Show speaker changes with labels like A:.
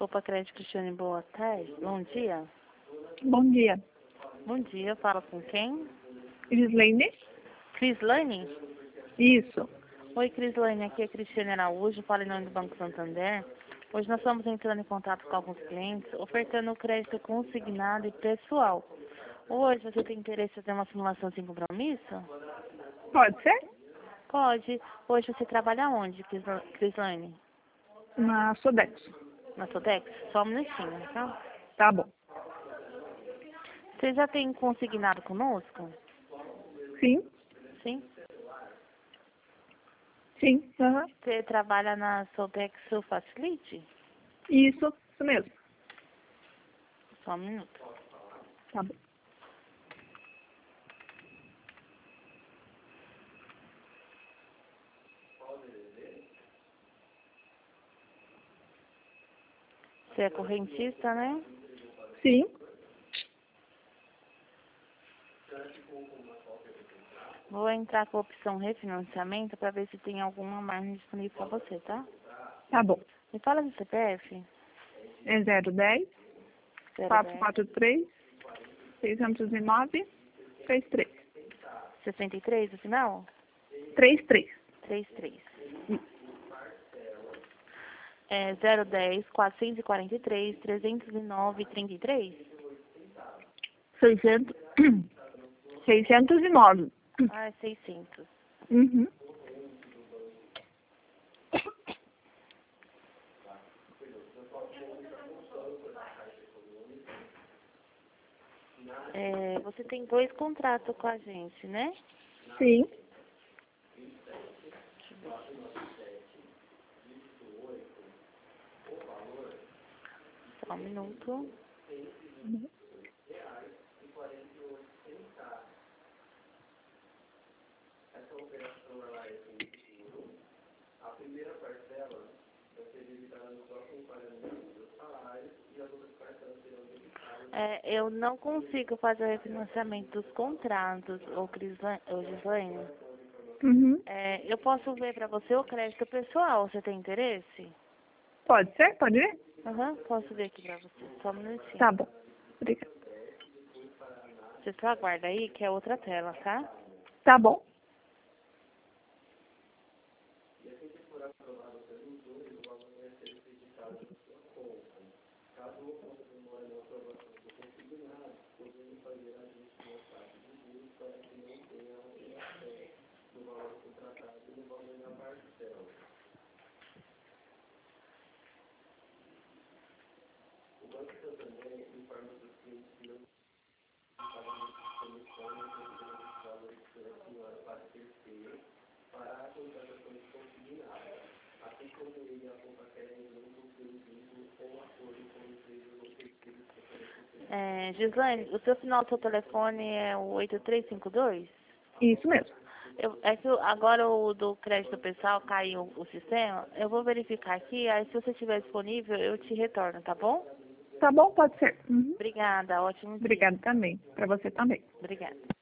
A: Copa Crédito Cristiane, boa tarde. Bom dia.
B: Bom dia.
A: Bom dia, fala com quem?
B: Gislaine?
A: Crislaine?
B: Isso.
A: Oi, Crislaine, aqui é Cristiane Araújo, falo em nome do Banco Santander. Hoje nós estamos entrando em contato com alguns clientes, ofertando crédito consignado e pessoal. Hoje você tem interesse em fazer uma simulação sem compromisso?
B: Pode ser?
A: Pode. Hoje você trabalha onde, Crislaine?
B: Na Sodex.
A: Na Sodex? Só um minutinho, tá?
B: Tá bom.
A: Você já tem consignado conosco?
B: Sim?
A: Sim?
B: Sim. Aham.
A: Você trabalha na Sodex Facility?
B: Isso mesmo.
A: Só um minuto.
B: Tá bom.
A: Você é correntista, né?
B: Sim.
A: Vou entrar com a opção refinanciamento para ver se tem alguma margem disponível para você, tá?
B: Tá bom.
A: Me fala do CPF.
B: É 010
A: 010
B: 443 609 33.
A: 63, o final?
B: 33.
A: 33. É 010 443 309 33?
B: 600. 609.
A: Ah, é 600.
B: Uhum.
A: É, você tem 2 contratos com a gente, né?
B: Sim.
A: Só um minuto. É, eu não consigo fazer o refinanciamento dos contratos, ô Gislaine.
B: Uhum.
A: É, eu posso ver para você o crédito pessoal, você tem interesse?
B: Pode ser? Pode ver?
A: Aham, posso ver aqui para você, só um minutinho.
B: Tá bom. Obrigada.
A: Você só aguarda aí, que é outra tela, tá?
B: Tá bom.
A: É, Gislaine, o seu final do seu telefone é o 8352?
B: Isso mesmo.
A: É que agora o do crédito pessoal caiu o sistema, eu vou verificar aqui, aí se você estiver disponível, eu te retorno, tá bom?
B: Tá bom? Pode ser. Uhum.
A: Obrigada, ótimo dia.
B: Obrigada também. Pra você também.
A: Obrigada.